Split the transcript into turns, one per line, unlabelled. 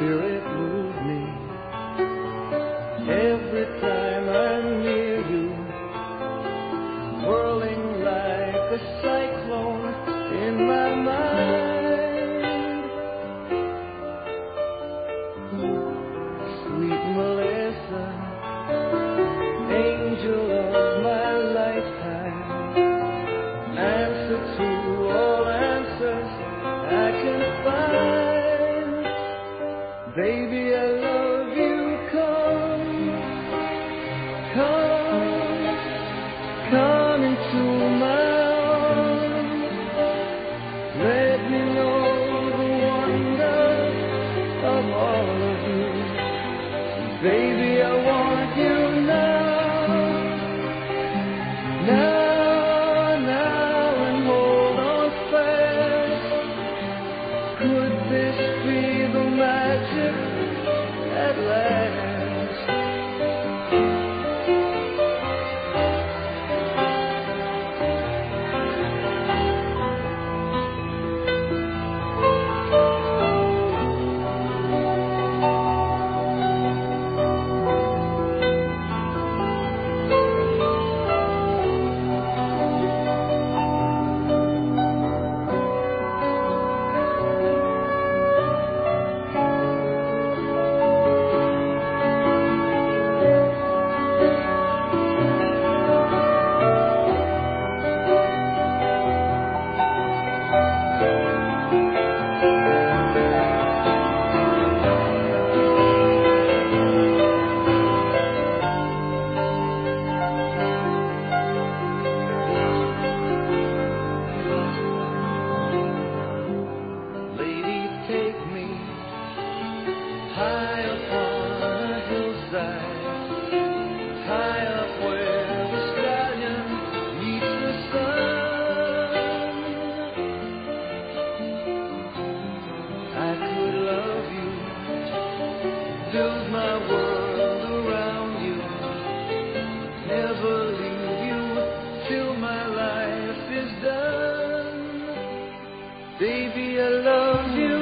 spirit move me every time I'm near you, whirling like a cyclone in my mind. Sweet Melissa, angel of my lifetime, answer to all answers I can find. Baby, I love you, come into my arms. Let me know the wonder of all of you. Baby, I want you now, and hold on fast. Could this be the magic at last? High upon a hillside, high up where the stallion meets the sun. I could love you, build my world around you, never leave you till my life is done. Baby, I love you.